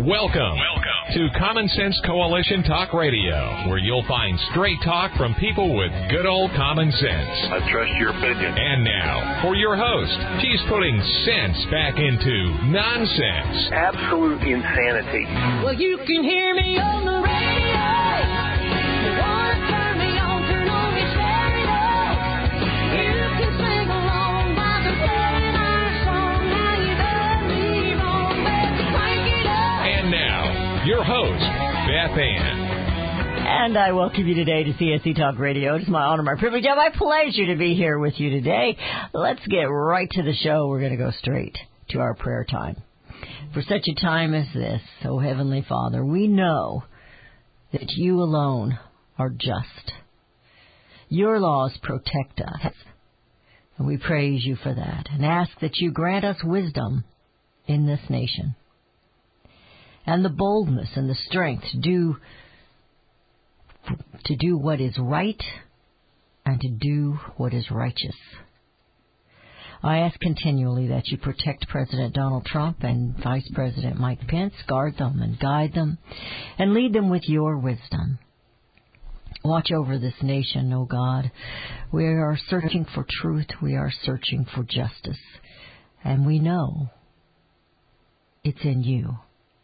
Welcome to Common Sense Coalition Talk Radio, where you'll find straight talk from people with good old common sense. I trust your opinion. And now, for your host, she's putting sense back into nonsense. Absolute insanity. Well, you can hear me on the radio. You want to turn me on me stereo. You can sing along while they're playing our song. How you done me wrong, baby, crank it up. And now, your host, Beth Ann. And I welcome you today to CSC Talk Radio. It's my honor, my privilege, and my pleasure to be here with you today. Let's get right to the show. We're going to go straight to our prayer time. For such a time as this, O Heavenly Father, we know that you alone are just. Your laws protect us, and we praise you for that, and ask that you grant us wisdom in this nation, and the boldness and the strength to do what is right and to do what is righteous. I ask continually that you protect President Donald Trump and Vice President Mike Pence, guard them and guide them, and lead them with your wisdom. Watch over this nation, O God. We are searching for truth. We are searching for justice. And we know it's in you.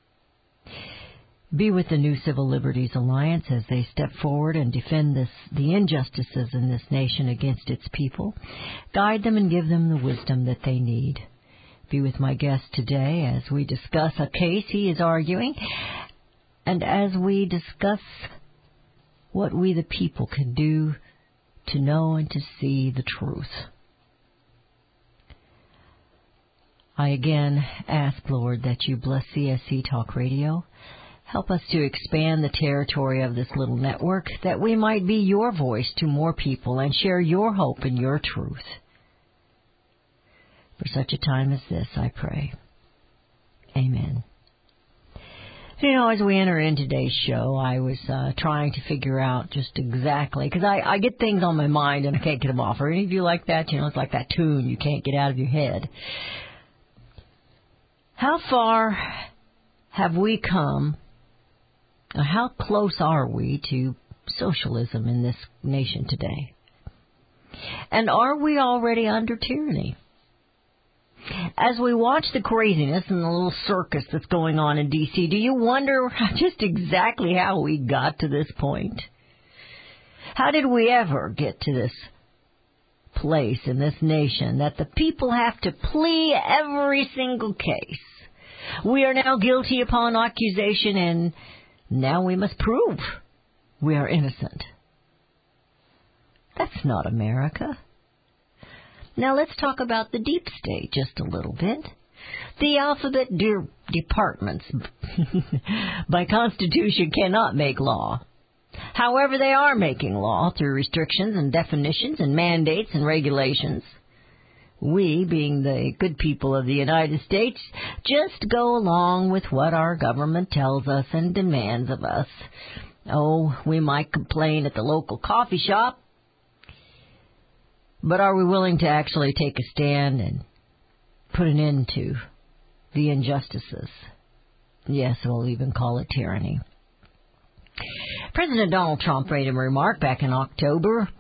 Be with the New Civil Liberties Alliance as they step forward and defend the injustices in this nation against its people. Guide them and give them the wisdom that they need. Be with my guest today as we discuss a case he is arguing, and as we discuss what we the people can do to know and to see the truth. I again ask, Lord, that you bless CSC Talk Radio. Help us to expand the territory of this little network, that we might be your voice to more people and share your hope and your truth. For such a time as this, I pray. Amen. You know, as we enter in today's show, I was trying to figure out just exactly, because I get things on my mind and I can't get them off. Are any of you like that? You know, it's like that tune you can't get out of your head. How far have we come? How close are we to socialism in this nation today? And are we already under tyranny? As we watch the craziness and the little circus that's going on in D.C., do you wonder just exactly how we got to this point? How did we ever get to this place in this nation that the people have to plea every single case? We are now guilty upon accusation, and now we must prove we are innocent. That's not America. Now let's talk about the deep state just a little bit. The alphabet departments by Constitution cannot make law. However, they are making law through restrictions and definitions and mandates and regulations. We, being the good people of the United States, just go along with what our government tells us and demands of us. Oh, we might complain at the local coffee shop, but are we willing to actually take a stand and put an end to the injustices? Yes, we'll even call it tyranny. President Donald Trump made a remark back in October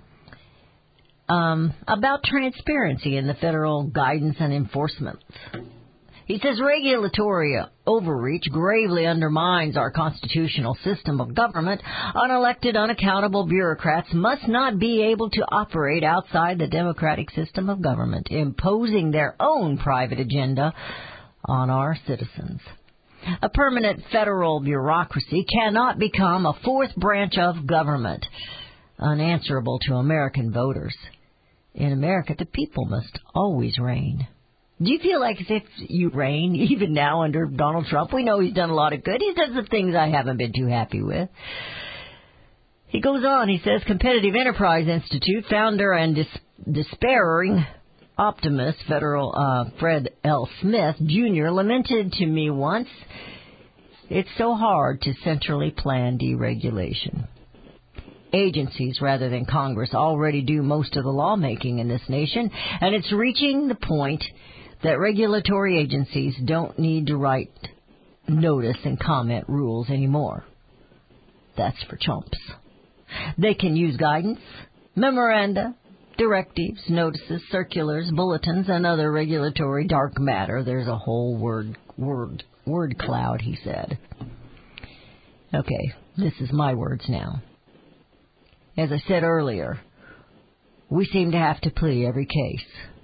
about transparency in the federal guidance and enforcement. He says regulatory overreach gravely undermines our constitutional system of government. Unelected, unaccountable bureaucrats must not be able to operate outside the democratic system of government, imposing their own private agenda on our citizens. A permanent federal bureaucracy cannot become a fourth branch of government, unanswerable to American voters. In America, the people must always reign. Do you feel like as if you reign, even now under Donald Trump? We know he's done a lot of good. He's done some things I haven't been too happy with. He goes on, he says, Competitive Enterprise Institute founder and despairing optimist Fred L. Smith, Jr. lamented to me once, "It's so hard to centrally plan deregulation. Agencies, rather than Congress, already do most of the lawmaking in this nation, and it's reaching the point that regulatory agencies don't need to write notice and comment rules anymore. That's for chumps. They can use guidance, memoranda, directives, notices, circulars, bulletins, and other regulatory dark matter. There's a whole word cloud, he said. Okay, this is my words now. As I said earlier, we seem to have to plea every case,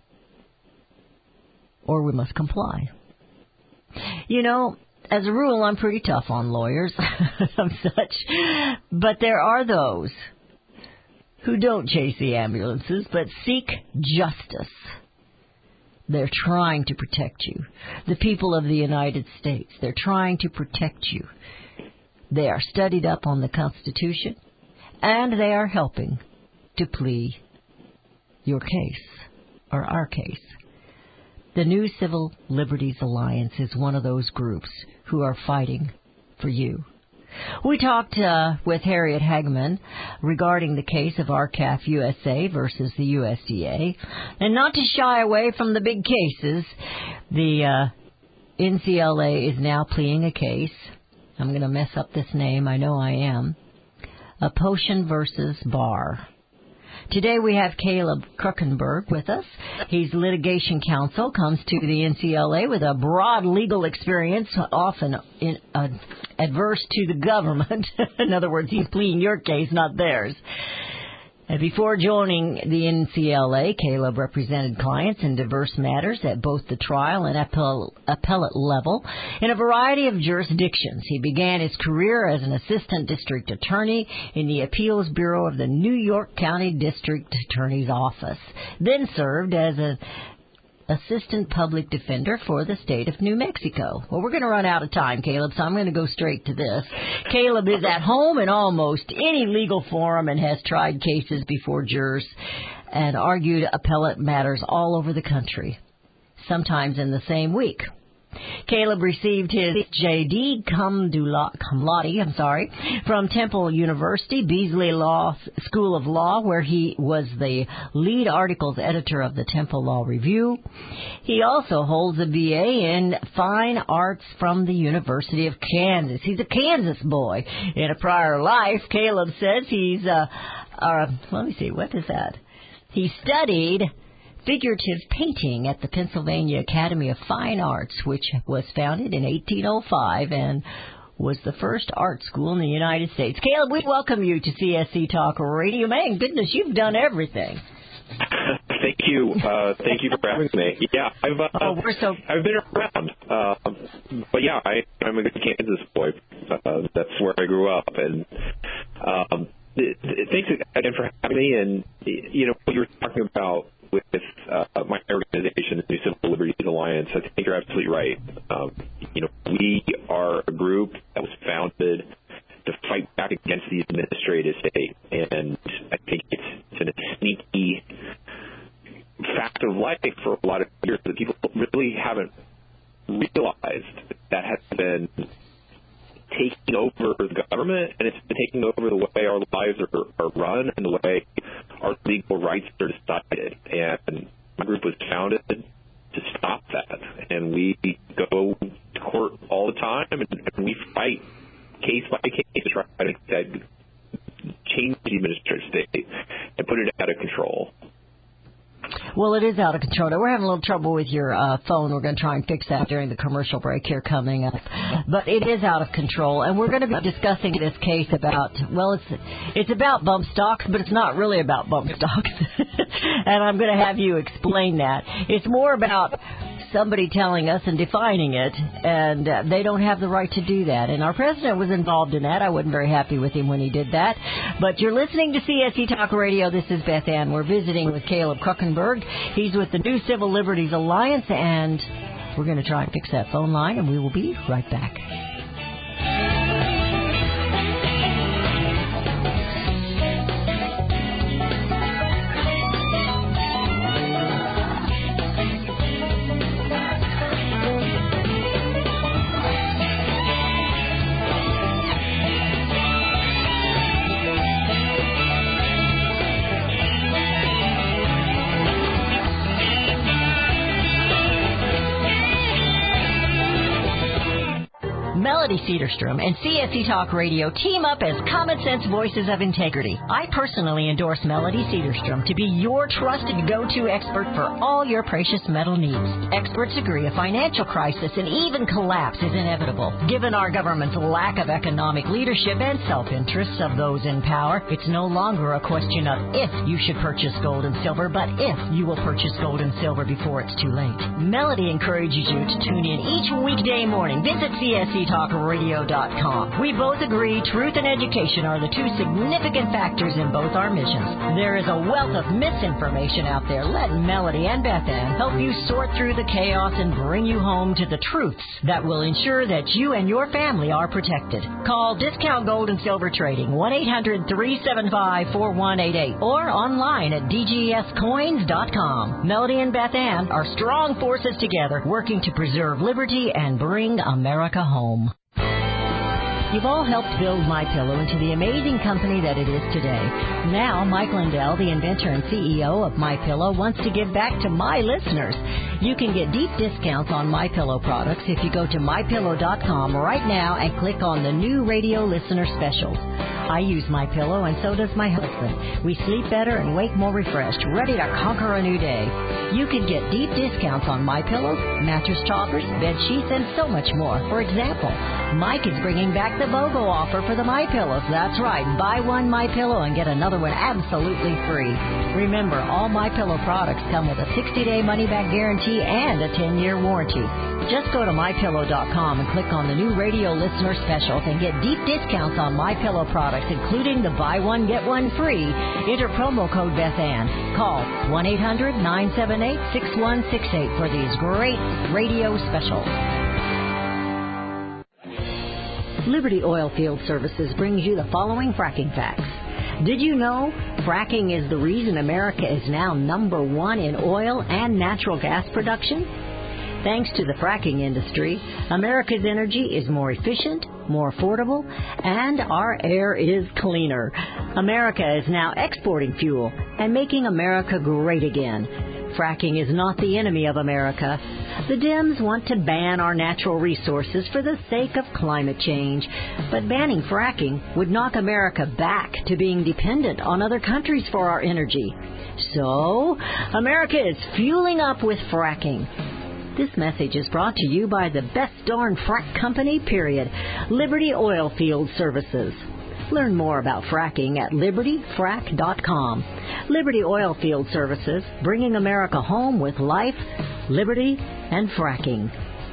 or we must comply. You know, as a rule, I'm pretty tough on lawyers of such, but there are those who don't chase the ambulances, but seek justice. They're trying to protect you. The people of the United States, they're trying to protect you. They are studied up on the Constitution, and they are helping to plea your case, or our case. The New Civil Liberties Alliance is one of those groups who are fighting for you. We talked with Harriet Hagman regarding the case of RCAF USA versus the USDA. And not to shy away from the big cases, the NCLA is now pleading a case. I'm going to mess up this name. I know I am. Aposhen versus Barr. Today we have Caleb Kruckenberg with us. He's litigation counsel, comes to the NCLA with a broad legal experience, often adverse to the government. In other words, he's pleading your case, not theirs. And before joining the NCLA, Caleb represented clients in diverse matters at both the trial and appellate level in a variety of jurisdictions. He began his career as an assistant district attorney in the Appeals Bureau of the New York County District Attorney's Office, then served as an assistant public defender for the state of New Mexico. Well, we're going to run out of time, Caleb, so I'm going to go straight to this. Caleb is at home in almost any legal forum and has tried cases before jurors and argued appellate matters all over the country, sometimes in the same week. Caleb received his J.D. cum laude, from Temple University, Beasley School of Law, where he was the lead articles editor of the Temple Law Review. He also holds a B.A. in Fine Arts from the University of Kansas. He's a Kansas boy. In a prior life, Caleb says he's, let me see, what is that? He studied figurative painting at the Pennsylvania Academy of Fine Arts, which was founded in 1805 and was the first art school in the United States. Caleb, we welcome you to CSC Talk Radio. Man, goodness, you've done everything. Thank you. Thank you for having me. Yeah, I've been around. But yeah, I'm a good Kansas boy. That's where I grew up. And thanks again for having me. And, you know, what you were talking about with my organization, the New Civil Liberties Alliance, I think you're absolutely right. You know, we are a group that was founded to fight back against the administrative state, and I think it's a sneaky fact of life for a lot of years that people really haven't realized that has been taking over the government, and it's been taking over the way our lives are run and the way our legal rights are decided. And my group was founded to stop that. And we go to court all the time, and we fight case by case to try to change the administrative state and put it out of control. Well, it is out of control. We're having a little trouble with your phone. We're going to try and fix that during the commercial break here coming up. But it is out of control, and we're going to be discussing this case about, well, it's about bump stocks, but it's not really about bump stocks. And I'm going to have you explain that. It's more about somebody telling us and defining it, and they don't have the right to do that. And our president was involved in that. I wasn't very happy with him when he did that. But you're listening to CSC Talk Radio. This is Beth Ann. We're visiting with Caleb Kruckenberg. He's with the New Civil Liberties Alliance, and we're going to try and fix that phone line, and we will be right back. Melody Cedarstrom and CSC Talk Radio team up as common sense voices of integrity. I personally endorse Melody Cedarstrom to be your trusted go-to expert for all your precious metal needs. Experts agree a financial crisis and even collapse is inevitable. Given our government's lack of economic leadership and self-interests of those in power, it's no longer a question of if you should purchase gold and silver, but if you will purchase gold and silver before it's too late. Melody encourages you to tune in each weekday morning. Visit csctalkradio.com. We both agree truth and education are the two significant factors in both our missions. There is a wealth of misinformation out there. Let Melody and Beth Ann help you sort through the chaos and bring you home to the truths that will ensure that you and your family are protected. Call Discount Gold and Silver Trading 1-800-375-4188 or online at dgscoins.com. Melody and Beth Ann are strong forces together working to preserve liberty and bring America home. You've all helped build MyPillow into the amazing company that it is today. Now, Mike Lindell, the inventor and CEO of MyPillow, wants to give back to my listeners. You can get deep discounts on MyPillow products if you go to MyPillow.com right now and click on the new radio listener specials. I use MyPillow, and so does my husband. We sleep better and wake more refreshed, ready to conquer a new day. You can get deep discounts on MyPillows, mattress toppers, bed sheets, and so much more. For example, Mike is bringing back the BOGO offer for the MyPillows. That's right. Buy one MyPillow and get another one absolutely free. Remember, all MyPillow products come with a 60-day money-back guarantee and a 10-year warranty. Just go to MyPillow.com and click on the new radio listener specials and get deep discounts on MyPillow products, including the buy one, get one free. Enter promo code Beth Ann. Call 1-800-978-6168 for these great radio specials. Liberty Oilfield Services brings you the following fracking facts. Did you know fracking is the reason America is now number one in oil and natural gas production? Thanks to the fracking industry, America's energy is more efficient, more affordable, and our air is cleaner. America is now exporting fuel and making America great again. Fracking is not the enemy of America. The Dems want to ban our natural resources for the sake of climate change. But banning fracking would knock America back to being dependent on other countries for our energy. So, America is fueling up with fracking. This message is brought to you by the best darn frack company, period, Liberty Oilfield Services. Learn more about fracking at libertyfrack.com. Liberty Oilfield Services, bringing America home with life, liberty, and fracking.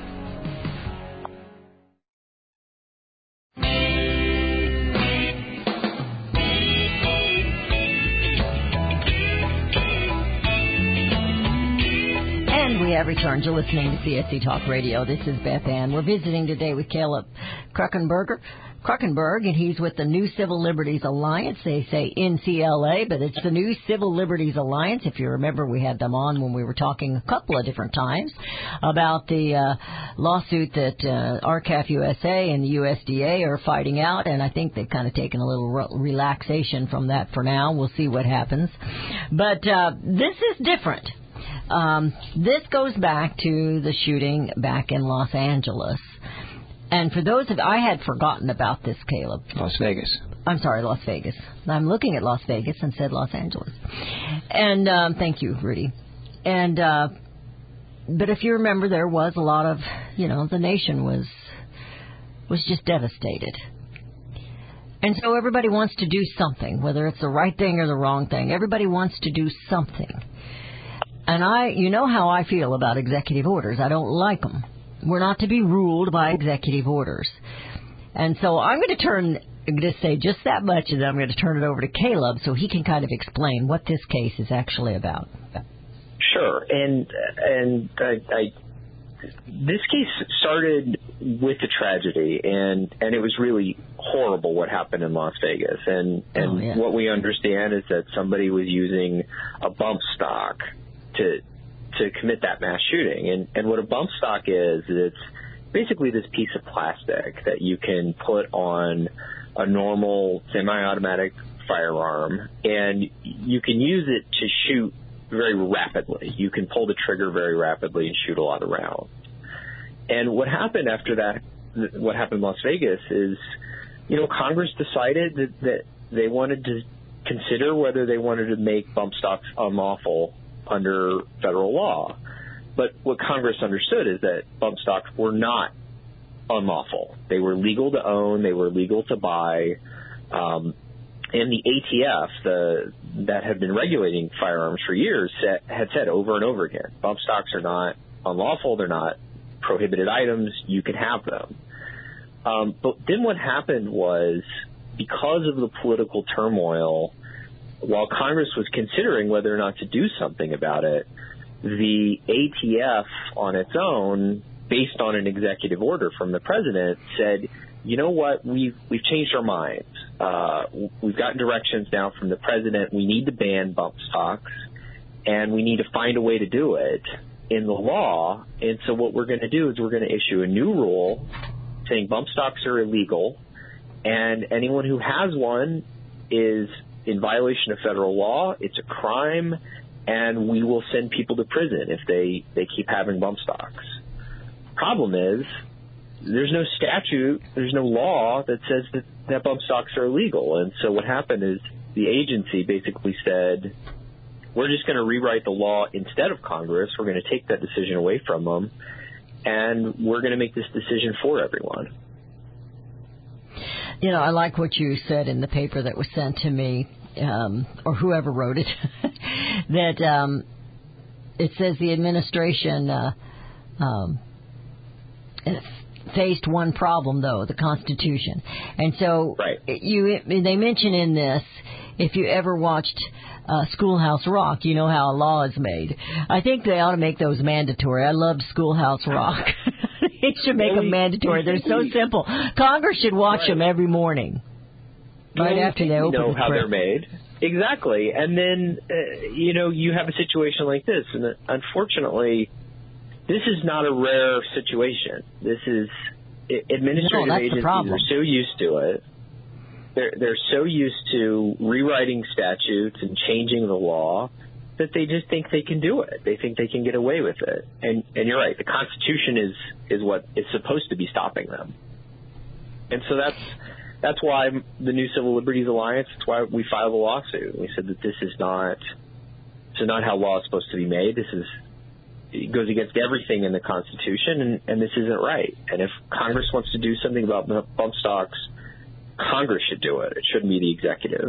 We have returned. You're listening to CSC Talk Radio. This is Beth Ann. We're visiting today with Caleb Kruckenberg, and he's with the New Civil Liberties Alliance. They say NCLA, but it's the New Civil Liberties Alliance. If you remember, we had them on when we were talking a couple of different times about the lawsuit that RCAF USA and the USDA are fighting out, and I think they've kind of taken a little relaxation from that for now. We'll see what happens. But this is different. This goes back to the shooting back in Los Angeles. And for those I had forgotten about this, Caleb. Las Vegas. I'm sorry, Las Vegas. I'm looking at Las Vegas and said Los Angeles. And thank you, Rudy. And but if you remember, there was a lot of, the nation was just devastated. And so everybody wants to do something, whether it's the right thing or the wrong thing. Everybody wants to do something. And you know how I feel about executive orders. I don't like them. We're not to be ruled by executive orders. And so I'm going to say just that much, and then I'm going to turn it over to Caleb so he can kind of explain what this case is actually about. Sure. And this case started with a tragedy, and it was really horrible what happened in Las Vegas. And what we understand is that somebody was using a bump stock to commit that mass shooting. And what a bump stock is it's basically this piece of plastic that you can put on a normal semi-automatic firearm, and you can use it to shoot very rapidly. You can pull the trigger very rapidly and shoot a lot of rounds. And what happened after that what happened in Las Vegas is, Congress decided that they wanted to consider whether they wanted to make bump stocks unlawful under federal law. But what Congress understood is that bump stocks were not unlawful. They were legal to own. They were legal to buy. And the ATF, that had been regulating firearms for years, had said over and over again, bump stocks are not unlawful. They're not prohibited items. You can have them. But then what happened was, because of the political turmoil, while Congress was considering whether or not to do something about it, the ATF on its own, based on an executive order from the president, said, you know what, we've changed our minds. We've gotten directions now from the president. We need to ban bump stocks, and we need to find a way to do it in the law. And so what we're going to do is we're going to issue a new rule saying bump stocks are illegal, and anyone who has one is in violation of federal law. It's a crime, and we will send people to prison if they keep having bump stocks. Problem is, there's no statute, there's no law that says that bump stocks are illegal. And so what happened is the agency basically said, we're just going to rewrite the law instead of Congress. We're going to take that decision away from them, and we're going to make this decision for everyone. I like what you said in the paper that was sent to me, or whoever wrote it, that it says the administration faced one problem, though, the Constitution. And so they mention in this, if you ever watched Schoolhouse Rock, you know how a law is made. I think they ought to make those mandatory. I loved Schoolhouse Rock. They should make them mandatory. They're so simple. Congress should watch them every morning, right after they open the how they're made. Exactly. And then, you have a situation like this. And unfortunately, this is not a rare situation. This is administrative agencies are so used to it. They're so used to rewriting statutes and changing the law that they just think they can do it. They think they can get away with it. And you're right. The Constitution is what is supposed to be stopping them. And so that's why the New Civil Liberties Alliance, that's why we filed a lawsuit. We said that this is not how law is supposed to be made. It goes against everything in the Constitution, and this isn't right. And if Congress wants to do something about bump stocks, Congress should do it. It shouldn't be the executive.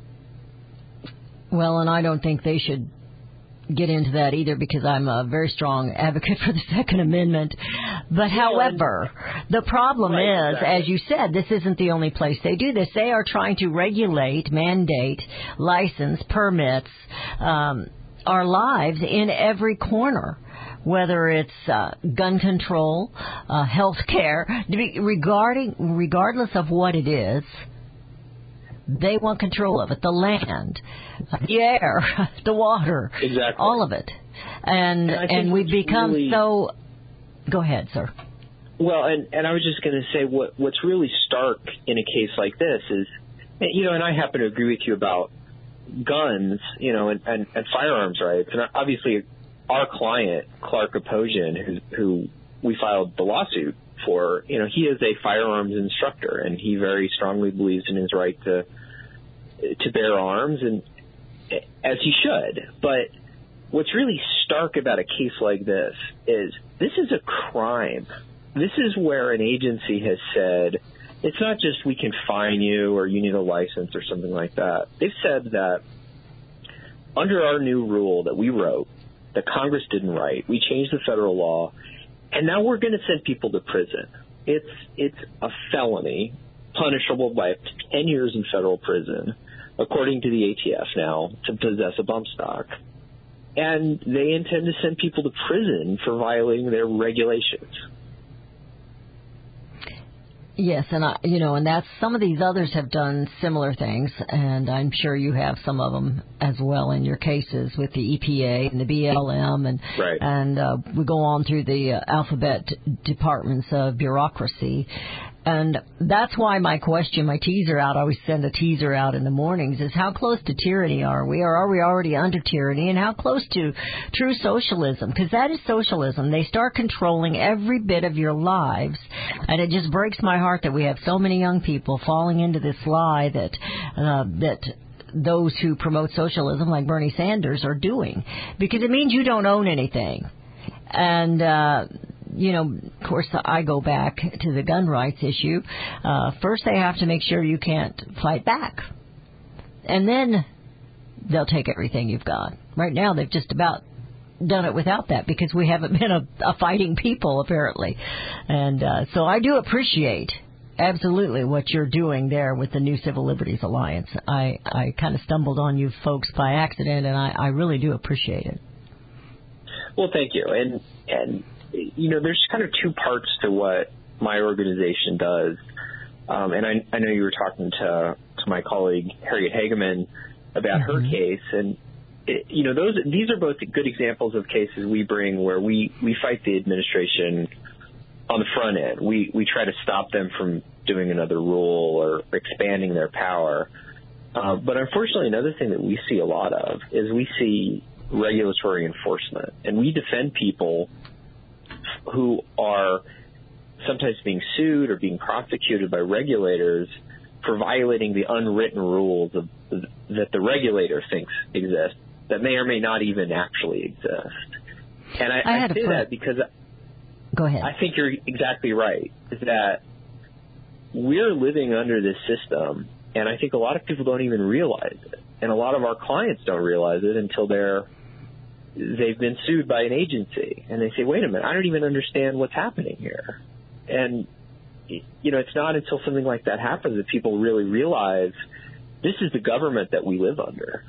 Well, and I don't think they should get into that either, because I'm a very strong advocate for the Second Amendment. But however, the problem is, as you said, this isn't the only place they do this. They are trying to regulate, mandate, license, permits, our lives in every corner, whether it's gun control, health care, regardless of what it is. They want control of it, the land, the air, the water, all of it. And we've become so... Go ahead, sir. Well, and I was just going to say what's really stark in a case like this is, and I happen to agree with you about guns, and firearms rights. And obviously our client, Clark Aposian, who we filed the lawsuit for, he is a firearms instructor, and he very strongly believes in his right to bear arms, and as he should. But what's really stark about a case like this is a crime. This is where an agency has said, it's not just we can fine you or you need a license or something like that. They've said that under our new rule that we wrote, that Congress didn't write, we changed the federal law, and now we're going to send people to prison. It's a felony, punishable by 10 years in federal prison, according to the ATF now, to possess a bump stock. And they intend to send people to prison for violating their regulations. Yes, and and that's, some of these others have done similar things, and I'm sure you have some of them as well in your cases with the EPA and the BLM, and we go on through the alphabet departments of bureaucracy, And that's why my question, my teaser out, I always send a teaser out in the mornings, is how close to tyranny are we? Or are we already under tyranny? And how close to true socialism? Because that is socialism. They start controlling every bit of your lives. And it just breaks my heart that we have so many young people falling into this lie that those who promote socialism, like Bernie Sanders, are doing. Because it means you don't own anything. And, of course, I go back to the gun rights issue. First, they have to make sure you can't fight back. And then they'll take everything you've got. Right now, they've just about done it without that because we haven't been a fighting people, apparently. And so I do appreciate absolutely what you're doing there with the New Civil Liberties Alliance. I kind of stumbled on you folks by accident, and I really do appreciate it. Well, thank you. And there's kind of two parts to what my organization does. And I know you were talking to my colleague Harriet Hageman about her case, and these are both good examples of cases we bring where we fight the administration on the front end. We try to stop them from doing another rule or expanding their power. But unfortunately, another thing that we see a lot of is we see regulatory enforcement, and we defend people who are sometimes being sued or being prosecuted by regulators for violating the unwritten rules that the regulator thinks exist that may or may not even actually exist. And I say that because Go ahead. I think you're exactly right, is that we're living under this system, and I think a lot of people don't even realize it. And a lot of our clients don't realize it until they've been sued by an agency, and they say, wait a minute, I don't even understand what's happening here. And, it's not until something like that happens that people really realize this is the government that we live under.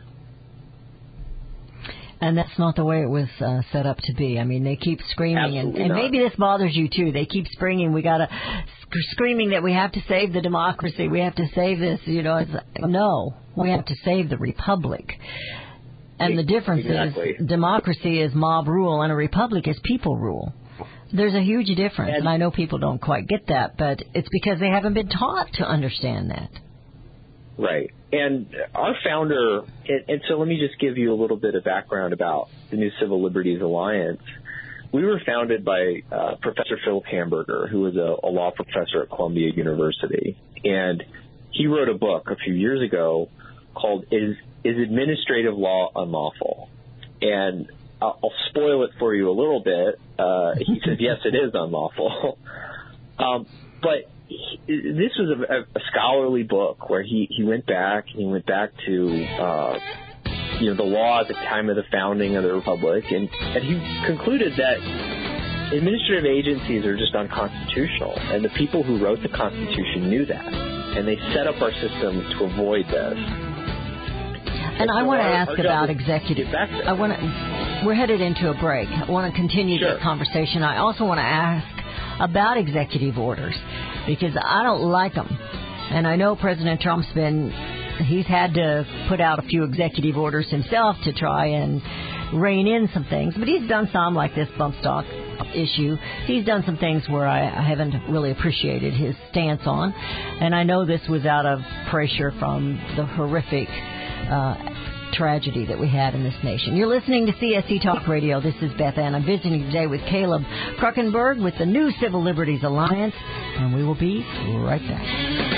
And that's not the way it was set up to be. I mean, they keep screaming, and maybe this bothers you too. They keep screaming screaming that we have to save the democracy. We have to save this. It's like, no, we have to save the republic. And the difference is democracy is mob rule and a republic is people rule. There's a huge difference, and I know people don't quite get that, but it's because they haven't been taught to understand that. Right. And our founder, and so let me just give you a little bit of background about the New Civil Liberties Alliance. We were founded by Professor Philip Hamburger, who was a law professor at Columbia University. And he wrote a book a few years ago called Is Administrative Law Unlawful? And I'll spoil it for you a little bit. He says, yes, it is unlawful. But this was a scholarly book where he went back to the law at the time of the founding of the republic, and he concluded that administrative agencies are just unconstitutional, and the people who wrote the Constitution knew that, and they set up our system to avoid this. And I want to ask about executive. We're headed into a break. I want to continue this conversation. I also want to ask about executive orders, because I don't like them. And I know President Trump's he's had to put out a few executive orders himself to try and rein in some things. But he's done some, like this bump stock issue. He's done some things where I haven't really appreciated his stance on. And I know this was out of pressure from the horrific tragedy that we had in this nation. You're listening to CSC Talk Radio. This is Beth Ann. I'm visiting today with Caleb Kruckenberg with the New Civil Liberties Alliance, and we will be right back.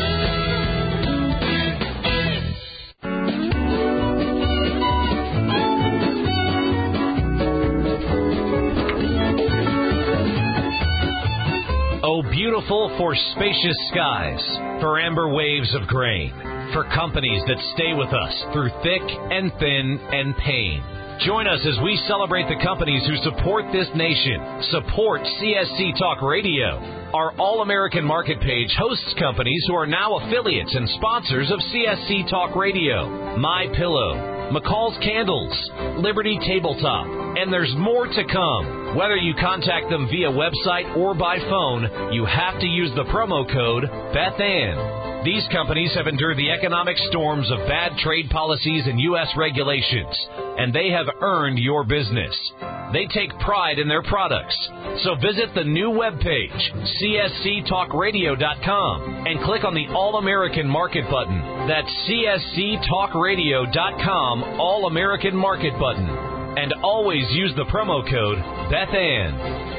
Oh, beautiful for spacious skies, for amber waves of grain, for companies that stay with us through thick and thin and pain. Join us as we celebrate the companies who support this nation. Support CSC Talk Radio. Our All-American Market page hosts companies who are now affiliates and sponsors of CSC Talk Radio. My Pillow, McCall's Candles, Liberty Tabletop, and there's more to come. Whether you contact them via website or by phone, you have to use the promo code BethAnn. These companies have endured the economic storms of bad trade policies and U.S. regulations, and they have earned your business. They take pride in their products. So visit the new webpage, csctalkradio.com, and click on the All-American Market button. That's csctalkradio.com, All-American Market button. And always use the promo code BethAnn.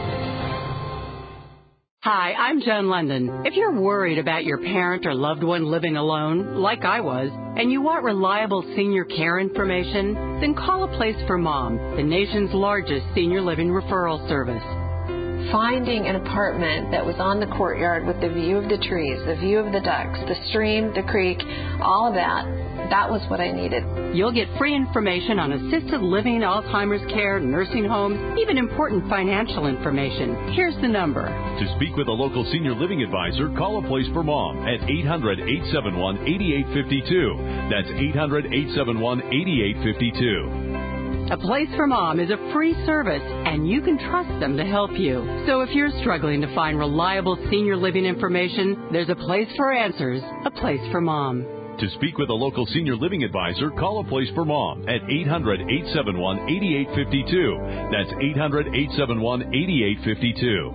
Hi, I'm Joan London. If you're worried about your parent or loved one living alone, like I was, and you want reliable senior care information, then call A Place for Mom, the nation's largest senior living referral service. Finding an apartment that was on the courtyard with the view of the trees, the view of the ducks, the stream, the creek, all of that was what I needed. You'll get free information on assisted living, Alzheimer's care, nursing homes, even important financial information. Here's the number. To speak with a local senior living advisor, call A Place for Mom at 800-871-8852. That's 800-871-8852. A Place for Mom is a free service, and you can trust them to help you. So if you're struggling to find reliable senior living information, there's a place for answers, A Place for Mom. To speak with a local senior living advisor, call A Place for Mom at 800-871-8852. That's 800-871-8852.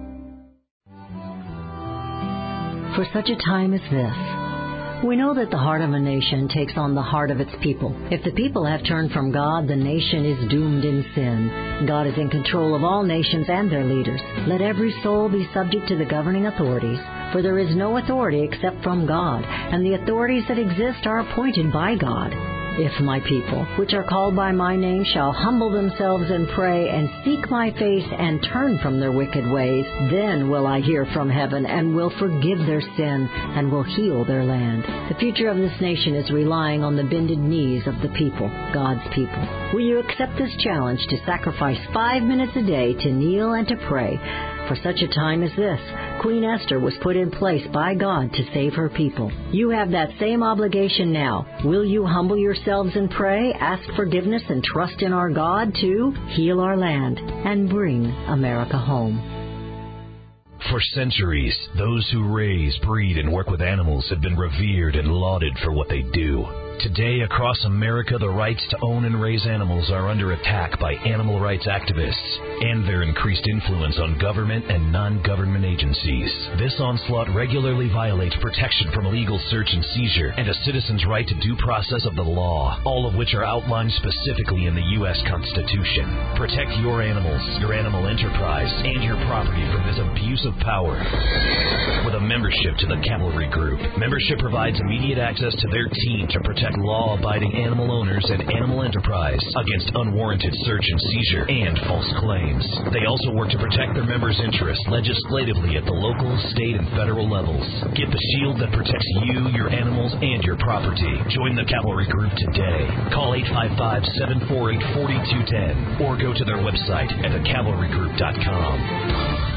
For such a time as this, we know that the heart of a nation takes on the heart of its people. If the people have turned from God, the nation is doomed in sin. God is in control of all nations and their leaders. Let every soul be subject to the governing authorities, for there is no authority except from God, and the authorities that exist are appointed by God. If my people, which are called by my name, shall humble themselves and pray and seek my face and turn from their wicked ways, then will I hear from heaven and will forgive their sin and will heal their land. The future of this nation is relying on the bended knees of the people, God's people. Will you accept this challenge to sacrifice 5 minutes a day to kneel and to pray? For such a time as this, Queen Esther was put in place by God to save her people. You have that same obligation now. Will you humble yourselves and pray, ask forgiveness, and trust in our God to heal our land and bring America home? For centuries, those who raise, breed, and work with animals have been revered and lauded for what they do. Today, across America, the rights to own and raise animals are under attack by animal rights activists and their increased influence on government and non-government agencies. This onslaught regularly violates protection from illegal search and seizure and a citizen's right to due process of the law, all of which are outlined specifically in the U.S. Constitution. Protect your animals, your animal enterprise, and your property from this abuse of power. With a membership to the Cavalry Group, membership provides immediate access to their team to protect law-abiding animal owners and animal enterprise against unwarranted search and seizure and false claims. They also work to protect their members' interests legislatively at the local, state, and federal levels. Get the shield that protects you, your animals, and your property. Join the Cavalry Group today. Call 855-748-4210 or go to their website at thecavalrygroup.com.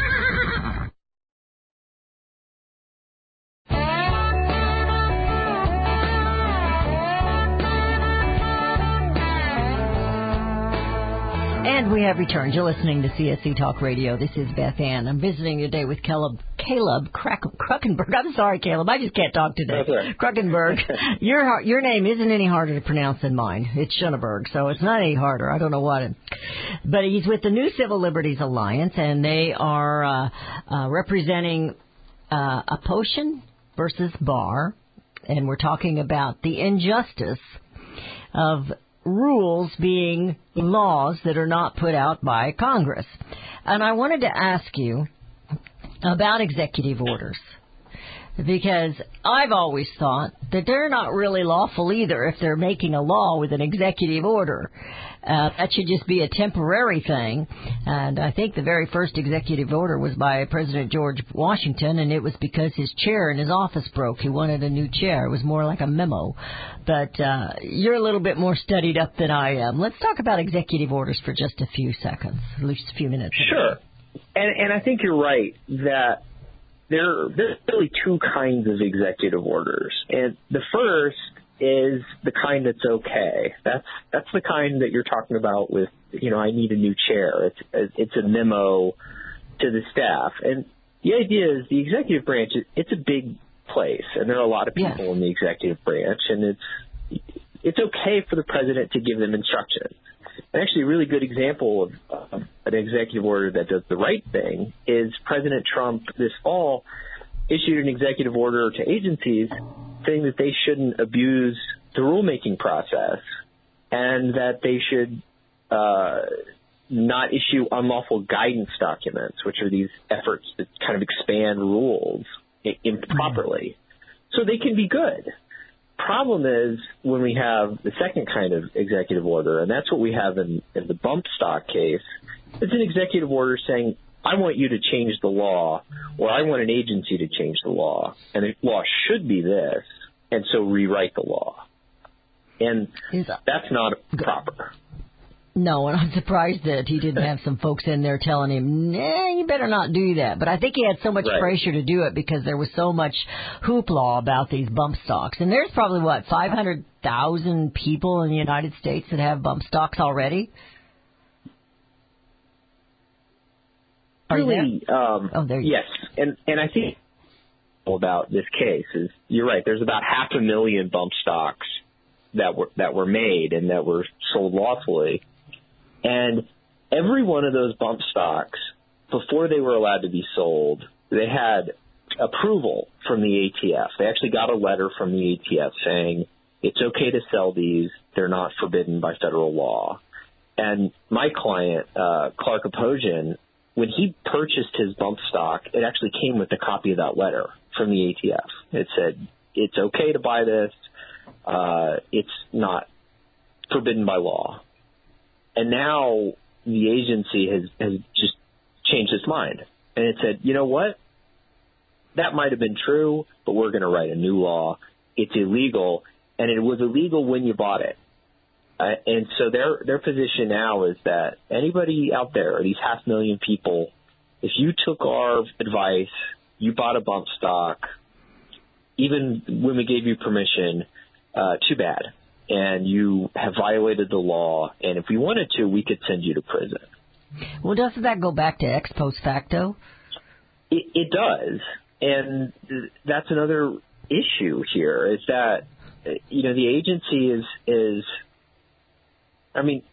And we have returned. You're listening to CSC Talk Radio. This is Beth Ann. I'm visiting today with Caleb Kruckenberg. I'm sorry, Caleb. I just can't talk today. Okay. Kruckenberg. Your name isn't any harder to pronounce than mine. It's Schoenberg, so it's not any harder. I don't know what. But he's with the New Civil Liberties Alliance, and they are representing Apotion versus Barr, and we're talking about the injustice of rules being laws that are not put out by Congress. And I wanted to ask you about executive orders, because I've always thought that they're not really lawful either if they're making a law with an executive order. That should just be a temporary thing. And I think the very first executive order was by President George Washington, and it was because his chair in his office broke. He wanted a new chair. It was more like a memo. But you're a little bit more studied up than I am. Let's talk about executive orders for just a few seconds, at least a few minutes. Sure. And I think you're right that there's really two kinds of executive orders. And the first is the kind that's okay. That's the kind that you're talking about with, I need a new chair. It's a memo to the staff. And the idea is the executive branch, it's a big place, and there are a lot of people in the executive branch, and it's okay for the president to give them instructions. And actually, a really good example of an executive order that does the right thing is President Trump this fall issued an executive order to agencies saying that they shouldn't abuse the rulemaking process and that they should not issue unlawful guidance documents, which are these efforts to kind of expand rules improperly. So they can be good. Problem is when we have the second kind of executive order, and that's what we have in the bump stock case. It's an executive order saying, I want you to change the law, or I want an agency to change the law, and the law should be this, and so rewrite the law. And that's not proper. No, and I'm surprised that he didn't have some folks in there telling him, nah, you better not do that. But I think he had so much pressure to do it because there was so much hoopla about these bump stocks. And there's probably, 500,000 people in the United States that have bump stocks already? Really, there you yes. And I think about this case is, you're right, there's about 500,000 bump stocks that were made and that were sold lawfully. And every one of those bump stocks, before they were allowed to be sold, they had approval from the ATF. They actually got a letter from the ATF saying it's okay to sell these. They're not forbidden by federal law. And my client, Clark Apogian, when he purchased his bump stock, it actually came with a copy of that letter from the ATF. It said, it's okay to buy this. It's not forbidden by law. And now the agency has just changed its mind. And it said, you know what? That might have been true, but we're going to write a new law. It's illegal, and it was illegal when you bought it. And so their position now is that anybody out there, these 500,000 people, if you took our advice, you bought a bump stock, even when we gave you permission, too bad. And you have violated the law, and if we wanted to, we could send you to prison. Well, doesn't that go back to ex post facto? It does, and that's another issue here, is that, the agency is I mean,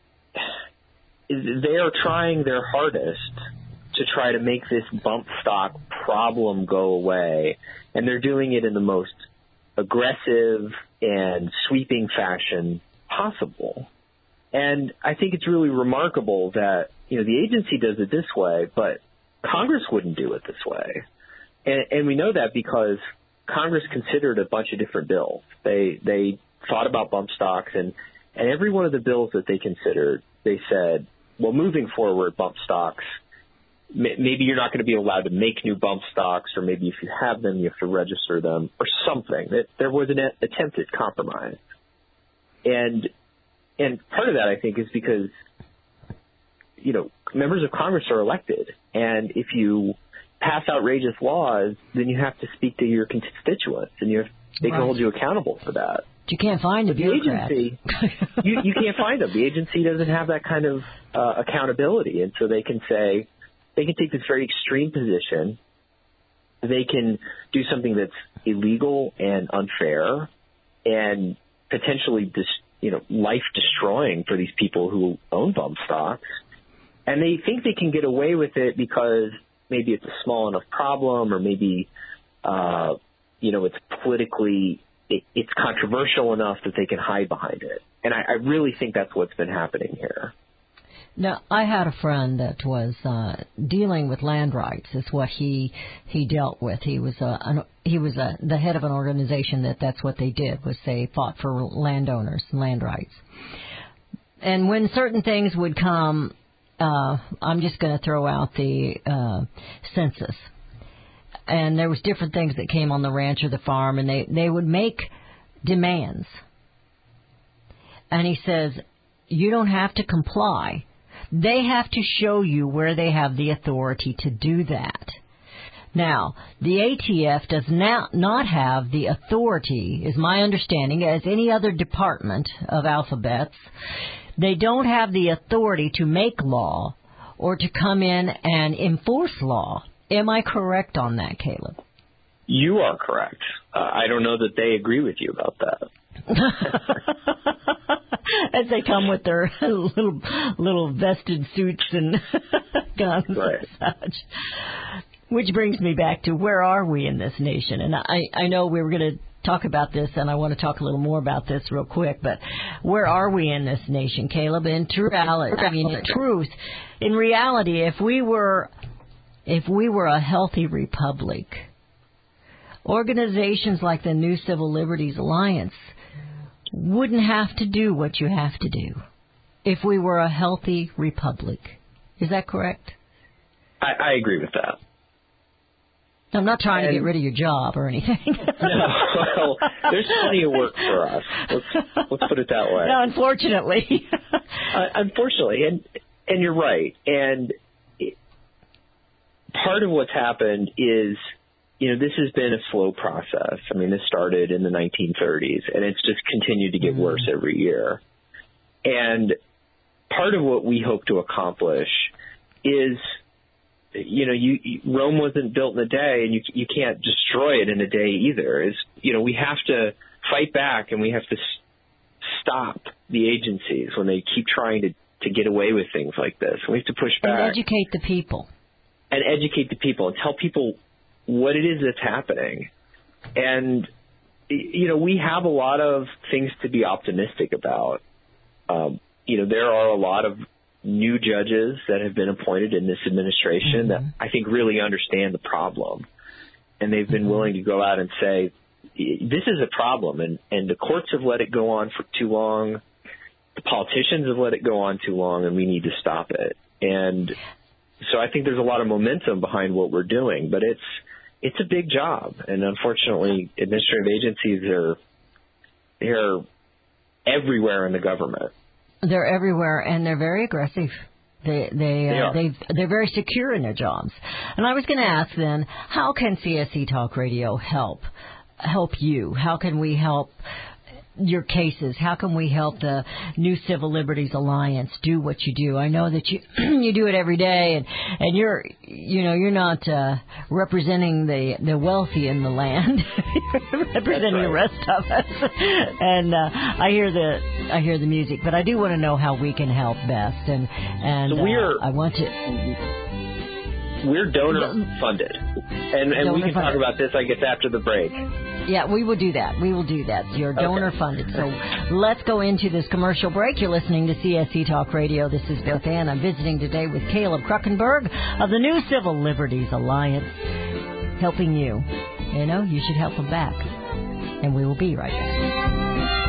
they are trying their hardest to try to make this bump stock problem go away, and they're doing it in the most aggressive and sweeping fashion possible. And I think it's really remarkable that, the agency does it this way, but Congress wouldn't do it this way. And we know that because Congress considered a bunch of different bills. They thought about bump stocks, and every one of the bills that they considered, they said, well, moving forward, bump stocks, maybe you're not going to be allowed to make new bump stocks, or maybe if you have them, you have to register them, or something. There was an attempted compromise. And part of that, I think, is because, members of Congress are elected. And if you pass outrageous laws, then you have to speak to your constituents, and they can hold you accountable for that. You can't find the agency. You can't find them. The agency doesn't have that kind of accountability, and so they can take this very extreme position. They can do something that's illegal and unfair, and potentially life destroying for these people who own bump stocks. And they think they can get away with it because maybe it's a small enough problem, or maybe it's politically. It's controversial enough that they can hide behind it. And I really think that's what's been happening here. Now, I had a friend that was dealing with land rights. Is what he dealt with. He was the head of an organization that's what they did, was they fought for landowners and land rights. And when certain things would come, I'm just going to throw out the census. And there was different things that came on the ranch or the farm, and they would make demands. And he says, you don't have to comply. They have to show you where they have the authority to do that. Now, the ATF does not have the authority, is my understanding, as any other department of Alphabets. They don't have the authority to make law or to come in and enforce law. Am I correct on that, Caleb? You are correct. I don't know that they agree with you about that. As they come with their little vested suits and guns and such. Which brings me back to where are we in this nation? And I know we were going to talk about this, and I want to talk a little more about this real quick, but where are we in this nation, Caleb? In truth, in reality, if we were a healthy republic, organizations like the New Civil Liberties Alliance wouldn't have to do what you have to do if we were a healthy republic. Is that correct? I agree with that. I'm not trying to get rid of your job or anything. No, well, there's plenty of work for us. Let's put it that way. No, unfortunately. Unfortunately, and you're right. And part of what's happened is, this has been a slow process. I mean, this started in the 1930s, and it's just continued to get worse every year. And part of what we hope to accomplish is, Rome wasn't built in a day, and you can't destroy it in a day either. We have to fight back, and we have to stop the agencies when they keep trying to get away with things like this. We have to push back. And educate the people. And educate the people and tell people what it is that's happening. And, we have a lot of things to be optimistic about. There are a lot of new judges that have been appointed in this administration that I think really understand the problem. And they've been willing to go out and say, this is a problem. And the courts have let it go on for too long. The politicians have let it go on too long, and we need to stop it. And so I think there's a lot of momentum behind what we're doing, but it's a big job. And unfortunately, administrative agencies they're everywhere in the government. They're everywhere, and they're very aggressive. They're very secure in their jobs. And I was going to ask then, how can CSC Talk Radio help you? How can we help your cases? How can we help the New Civil Liberties Alliance do what you do? I know that you you do it every day, and you're not representing the wealthy in the land. You're representing the rest of us. And I hear the music, but I do want to know how we can help best. And so we're donor funded, and we can talk about this, I guess, after the break. Yeah, we will do that. So you're donor funded. So let's go into this commercial break. You're listening to CSC Talk Radio. This is Beth Ann. I'm visiting today with Caleb Kruckenberg of the New Civil Liberties Alliance, helping you. You should help them back. And we will be right back.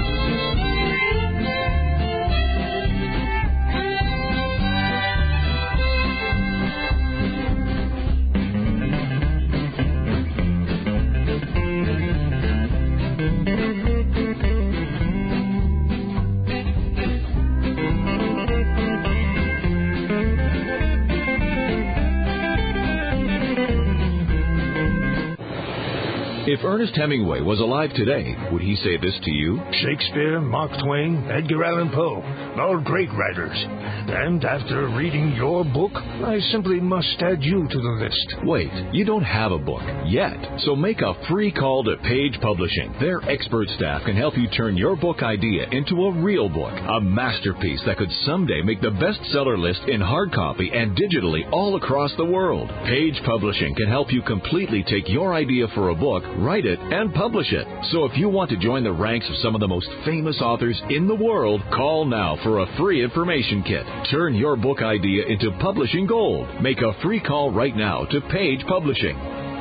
If Ernest Hemingway was alive today, would he say this to you? Shakespeare, Mark Twain, Edgar Allan Poe, all great writers. And after reading your book, I simply must add you to the list. Wait, you don't have a book yet. So make a free call to Page Publishing. Their expert staff can help you turn your book idea into a real book, a masterpiece that could someday make the bestseller list in hard copy and digitally all across the world. Page Publishing can help you completely take your idea for a book, write it, and publish it. So if you want to join the ranks of some of the most famous authors in the world, call now for a free information kit. Turn your book idea into publishing gold. Make a free call right now to Page Publishing.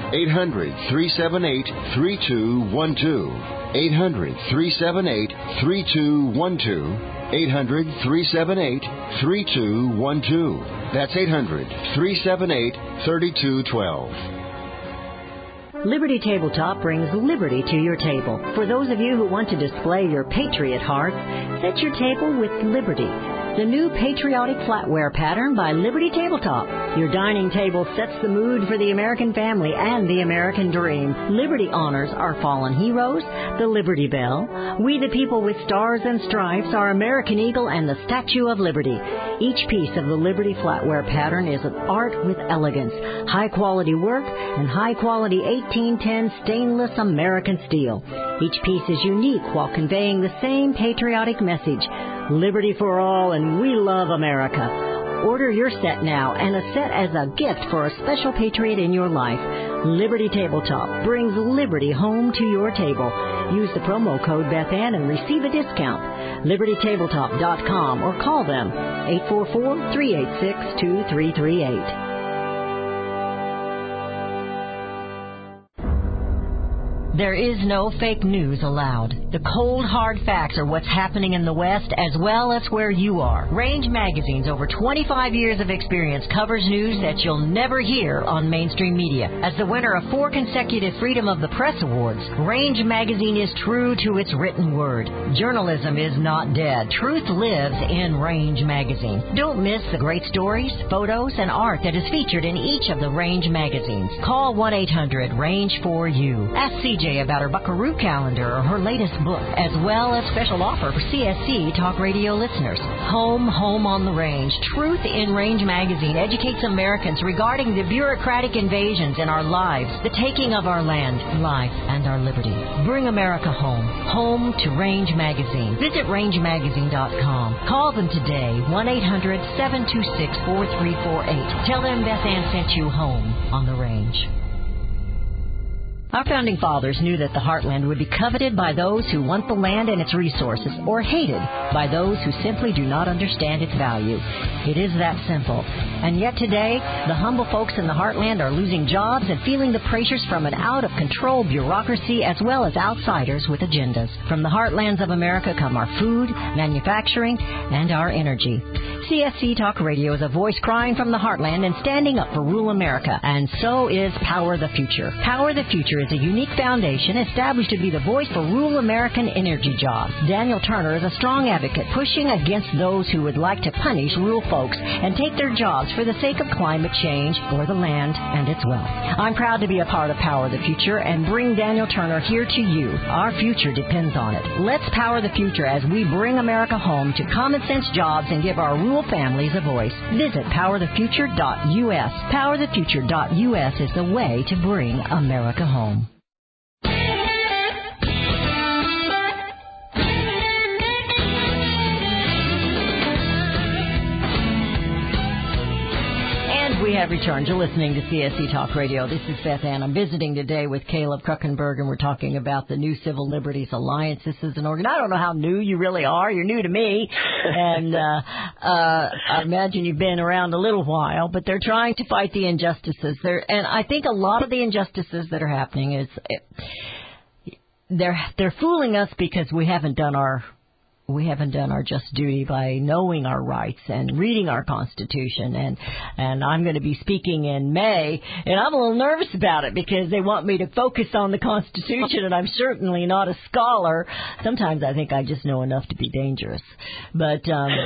800-378-3212. 800-378-3212. 800-378-3212. That's 800-378-3212. Liberty Tabletop brings liberty to your table. For those of you who want to display your patriot heart, set your table with Liberty, the new patriotic flatware pattern by Liberty Tabletop. Your dining table sets the mood for the American family and the American dream. Liberty honors our fallen heroes, the Liberty Bell, We the People with Stars and Stripes, our American Eagle, and the Statue of Liberty. Each piece of the Liberty flatware pattern is an art with elegance, high-quality work, and high-quality 1810 stainless American steel. Each piece is unique while conveying the same patriotic message, liberty for all and we love America. Order your set now and a set as a gift for a special patriot in your life. Liberty Tabletop brings liberty home to your table. Use the promo code BethAnn and receive a discount. LibertyTabletop.com or call them 844-386-2338. There is no fake news allowed. The cold, hard facts are what's happening in the West as well as where you are. Range Magazine's over 25 years of experience covers news that you'll never hear on mainstream media. As the winner of 4 consecutive Freedom of the Press Awards, Range Magazine is true to its written word. Journalism is not dead. Truth lives in Range Magazine. Don't miss the great stories, photos, and art that is featured in each of the Range magazines. Call 1-800-RANGE-4U. Ask CJ about her Buckaroo calendar or her latest book, as well as special offer for CSC Talk Radio listeners. Home on the Range. Truth in Range Magazine educates Americans regarding the bureaucratic invasions in our lives, the taking of our land, life, and our liberty. Bring America home. Home to Range Magazine. Visit rangemagazine.com. Call them today, 1-800-726-4348. Tell them Beth Ann sent you home on the Range. Our founding fathers knew that the heartland would be coveted by those who want the land and its resources, or hated by those who simply do not understand its value. It is that simple. And yet today, the humble folks in the heartland are losing jobs and feeling the pressures from an out-of-control bureaucracy as well as outsiders with agendas. From the heartlands of America come our food, manufacturing, and our energy. CSC Talk Radio is a voice crying from the heartland and standing up for rural America. And so is Power the Future. Power the Future is a unique foundation established to be the voice for rural American energy jobs. Daniel Turner is a strong advocate pushing against those who would like to punish rural folks and take their jobs for the sake of climate change or the land and its wealth. I'm proud to be a part of Power the Future and bring Daniel Turner here to you. Our future depends on it. Let's power the future as we bring America home to common sense jobs and give our rural families a voice. Visit powerthefuture.us. Powerthefuture.us is the way to bring America home. We have returned. You're listening to CSC Talk Radio. This is Beth Ann. I'm visiting today with Caleb Kruckenberg, and we're talking about the New Civil Liberties Alliance. This is an organ. I don't know how new you really are. You're new to me, and I imagine you've been around a little while. But they're trying to fight the injustices. And I think a lot of the injustices that are happening is they're fooling us because we haven't done our just duty by knowing our rights and reading our Constitution. And I'm going to be speaking in May, and I'm a little nervous about it because they want me to focus on the Constitution, and I'm certainly not a scholar. Sometimes I think I just know enough to be dangerous. But,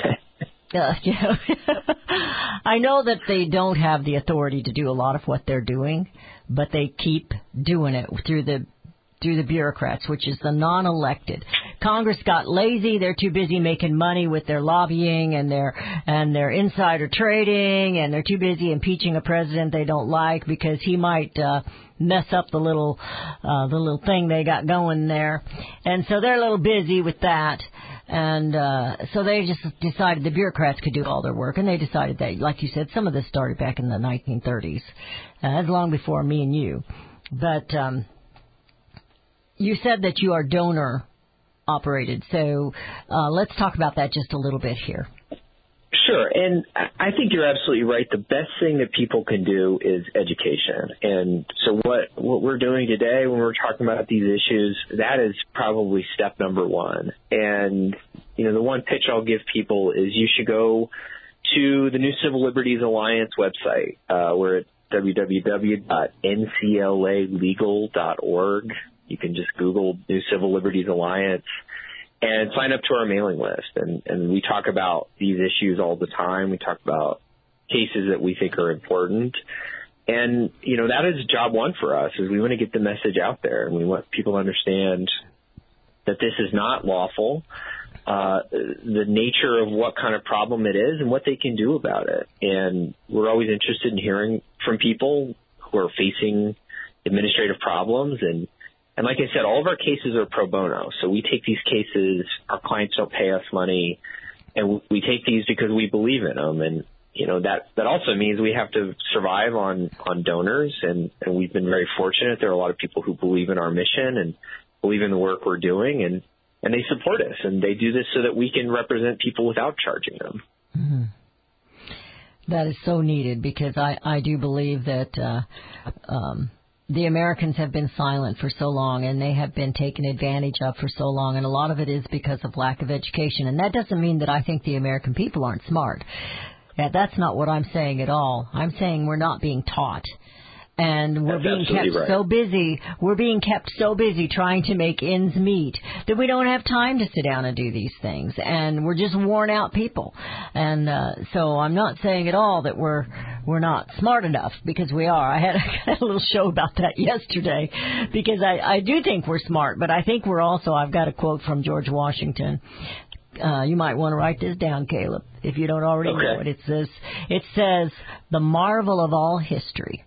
I know that they don't have the authority to do a lot of what they're doing, but they keep doing it through the bureaucrats, which is the non-elected. Congress got lazy. They're too busy making money with their lobbying and their insider trading, and they're too busy impeaching a president they don't like because he might mess up the little thing they got going there. And so they're a little busy with that. And so they just decided the bureaucrats could do all their work, and they decided that, like you said, some of this started back in the 1930s. That's long before me and you. But you said that you are donor operated, so let's talk about that just a little bit here. Sure, and I think you're absolutely right. The best thing that people can do is education. And so what we're doing today when we're talking about these issues, that is probably step number one. And, you know, the one pitch I'll give people is you should go to the New Civil Liberties Alliance website. We're at www.nclalegal.org. You can just Google New Civil Liberties Alliance and sign up to our mailing list. And we talk about these issues all the time. We talk about cases that we think are important. And, you know, that is job one for us, is we want to get the message out there. And we want people to understand that this is not lawful, the nature of what kind of problem it is and what they can do about it. And we're always interested in hearing from people who are facing administrative problems and And like I said, all of our cases are pro bono. So we take these cases, our clients don't pay us money, and we take these because we believe in them. And, you know, that also means we have to survive on donors, and we've been very fortunate. There are a lot of people who believe in our mission and believe in the work we're doing, and they support us, and they do this so that we can represent people without charging them. Mm-hmm. That is so needed, because I do believe that the Americans have been silent for so long, and they have been taken advantage of for so long, and a lot of it is because of lack of education. And that doesn't mean that I think the American people aren't smart. Yeah, that's not what I'm saying at all. I'm saying we're not being taught. And we're being kept so busy. We're being kept so busy trying to make ends meet that we don't have time to sit down and do these things. And we're just worn out people. And so I'm not saying at all that we're not smart enough, because we are. I had a little show about that yesterday, because I do think we're smart, but I think we're also. I've got a quote from George Washington. You might want to write this down, Caleb, if you don't already know it. It says, "The marvel of all history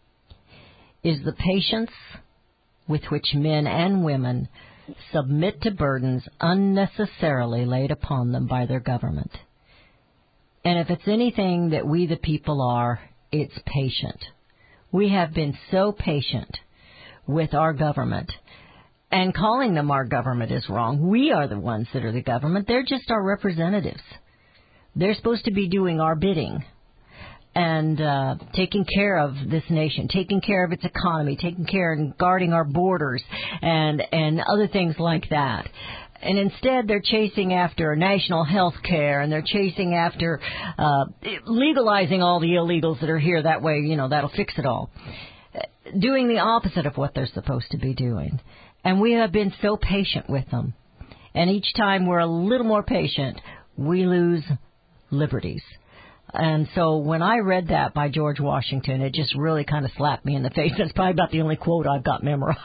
is the patience with which men and women submit to burdens unnecessarily laid upon them by their government." And if it's anything that we the people are, it's patient. We have been so patient with our government. And calling them our government is wrong. We are the ones that are the government. They're just our representatives. They're supposed to be doing our bidding and taking care of this nation, taking care of its economy, taking care and guarding our borders and other things like that. And instead, they're chasing after national health care, and they're chasing after legalizing all the illegals that are here. That way, you know, that'll fix it all. Doing the opposite of what they're supposed to be doing. And we have been so patient with them. And each time we're a little more patient, we lose liberties. And so when I read that by George Washington, it just really kind of slapped me in the face. That's probably about the only quote I've got memorized.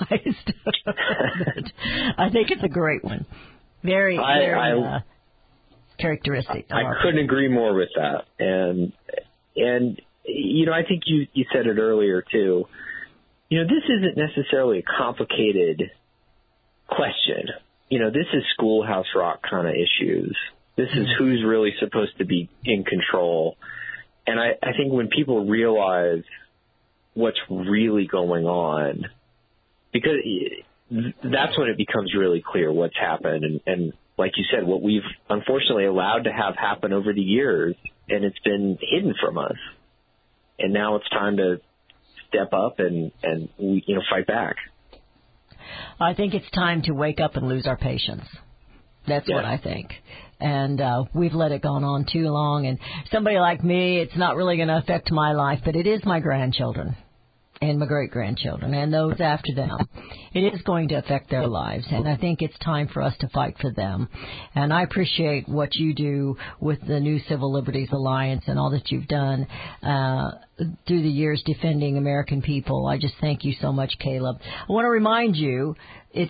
I think it's a great one. Very characteristic. I couldn't agree more with that. And you know, I think you said it earlier, too. You know, this isn't necessarily a complicated question. You know, this is Schoolhouse Rock kind of issues. This is who's really supposed to be in control. And I think when people realize what's really going on, because that's when it becomes really clear what's happened. And like you said, what we've unfortunately allowed to have happen over the years, and it's been hidden from us. And now it's time to step up and fight back. I think it's time to wake up and lose our patience. That's what I think. And we've let it go on too long. And somebody like me, it's not really going to affect my life, but it is my grandchildren and my great-grandchildren and those after them. It is going to affect their lives, and I think it's time for us to fight for them. And I appreciate what you do with the New Civil Liberties Alliance and all that you've done through the years defending American people. I just thank you so much, Caleb. I want to remind you, it's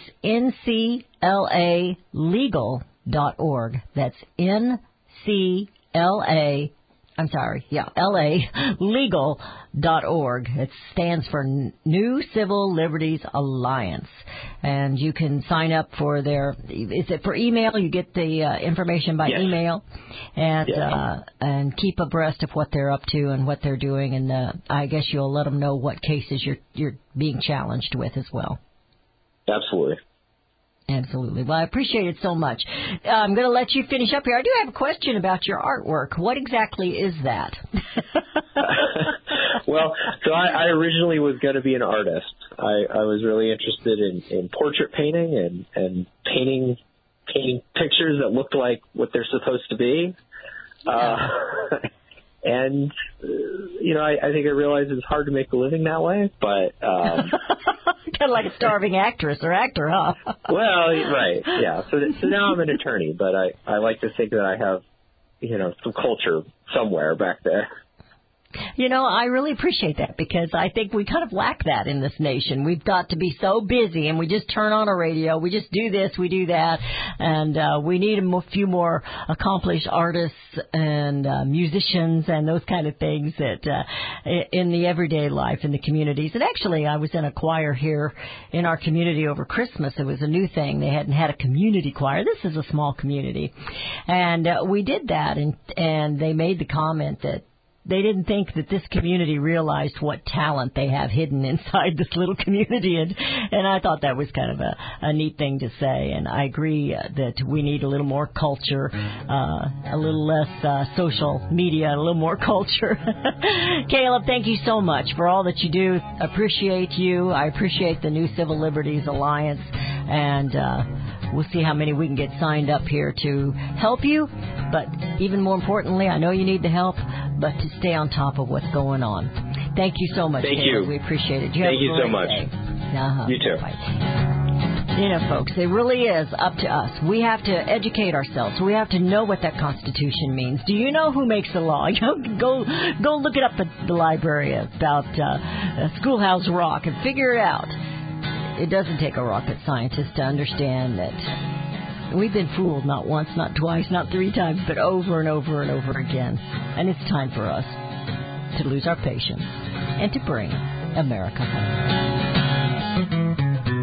nclalegal.org. That's LA-legal.org. It stands for New Civil Liberties Alliance. And you can sign up for their, is it for email? You get the information by email and keep abreast of what they're up to and what they're doing. And I guess you'll let them know what cases you're being challenged with as well. Absolutely. Absolutely. Well, I appreciate it so much. I'm going to let you finish up here. I do have a question about your artwork. What exactly is that? Well, so I originally was going to be an artist. I was really interested in portrait painting and painting pictures that looked like what they're supposed to be. And, you know, I think I realized it's hard to make a living that way, but... kind of like a starving actress or actor, huh? Well, right, yeah. So now I'm an attorney, but I like to think that I have, you know, some culture somewhere back there. You know, I really appreciate that because I think we kind of lack that in this nation. We've got to be so busy and we just turn on a radio. We just do this, we do that. And we need a few more accomplished artists and musicians and those kind of things that in the everyday life, in the communities. And actually, I was in a choir here in our community over Christmas. It was a new thing. They hadn't had a community choir. This is a small community. And we did that, and they made the comment that they didn't think that this community realized what talent they have hidden inside this little community. And I thought that was kind of a neat thing to say. And I agree that we need a little more culture, a little less social media, a little more culture. Caleb, thank you so much for all that you do. Appreciate you. I appreciate the New Civil Liberties Alliance. And we'll see how many we can get signed up here to help you. But even more importantly, I know you need the help, but to stay on top of what's going on. Thank you so much, Thank Caleb. you. We appreciate it. Thank you so much. You too. You know, folks, it really is up to us. We have to educate ourselves. We have to know what that Constitution means. Do you know who makes the law? Go look it up at the library about Schoolhouse Rock and figure it out. It doesn't take a rocket scientist to understand that we've been fooled not once, not twice, not three times, but over and over and over again. And it's time for us to lose our patience and to bring America home.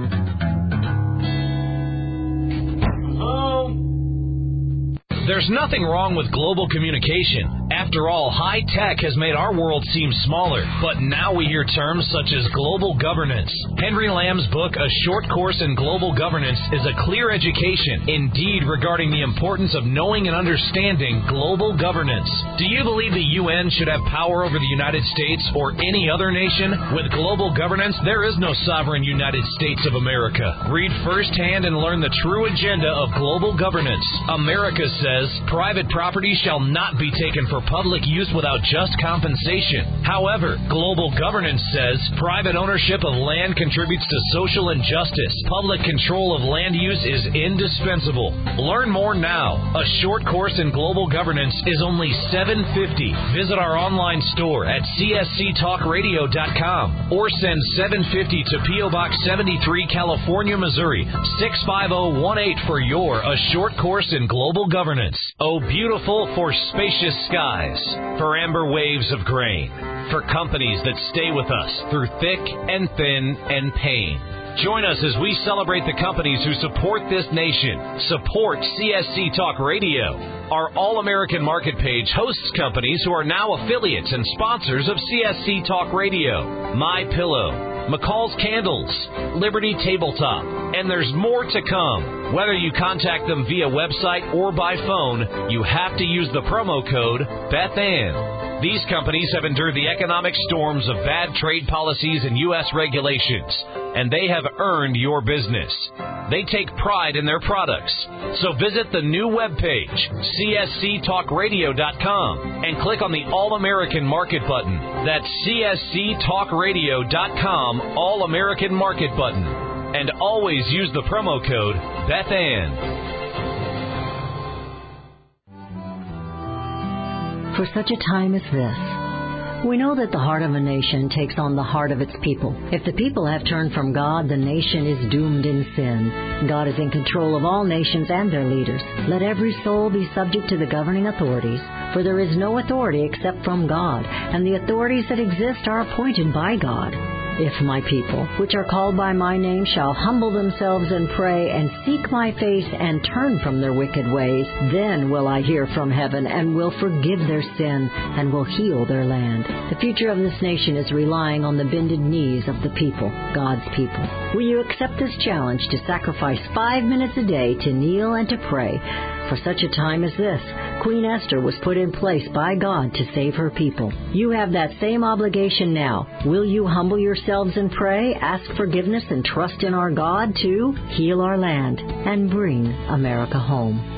There's nothing wrong with global communication. After all, high tech has made our world seem smaller, but now we hear terms such as global governance. Henry Lamb's book, A Short Course in Global Governance, is a clear education, indeed, regarding the importance of knowing and understanding global governance. Do you believe the UN should have power over the United States or any other nation? With global governance, there is no sovereign United States of America. Read firsthand and learn the true agenda of global governance. America says private property shall not be taken for public use without just compensation. However, global governance says private ownership of land contributes to social injustice. Public control of land use is indispensable. Learn more now. A Short Course in Global Governance is only $7.50. Visit our online store at csctalkradio.com or send $7.50 to P.O. Box 73, California, Missouri 65018 for your A Short Course in Global Governance. Oh, beautiful for spacious skies, for amber waves of grain, for companies that stay with us through thick and thin and pain. Join us as we celebrate the companies who support this nation. Support CSC Talk Radio. Our All-American Market page hosts companies who are now affiliates and sponsors of CSC Talk Radio. My Pillow, McCall's Candles, Liberty Tabletop, and there's more to come. Whether you contact them via website or by phone, you have to use the promo code BethAnn. These companies have endured the economic storms of bad trade policies and U.S. regulations, and they have earned your business. They take pride in their products. So visit the new webpage, csctalkradio.com, and click on the All-American Market button. That's csctalkradio.com, All-American Market button. And always use the promo code BethAnn. For such a time as this, we know that the heart of a nation takes on the heart of its people. If the people have turned from God, the nation is doomed in sin. God is in control of all nations and their leaders. Let every soul be subject to the governing authorities, for there is no authority except from God, and the authorities that exist are appointed by God. If my people, which are called by my name, shall humble themselves and pray and seek my face and turn from their wicked ways, then will I hear from heaven and will forgive their sin and will heal their land. The future of this nation is relying on the bended knees of the people, God's people. Will you accept this challenge to sacrifice 5 minutes a day to kneel and to pray? For such a time as this, Queen Esther was put in place by God to save her people. You have that same obligation now. Will you humble yourselves and pray, ask forgiveness, and trust in our God to heal our land and bring America home?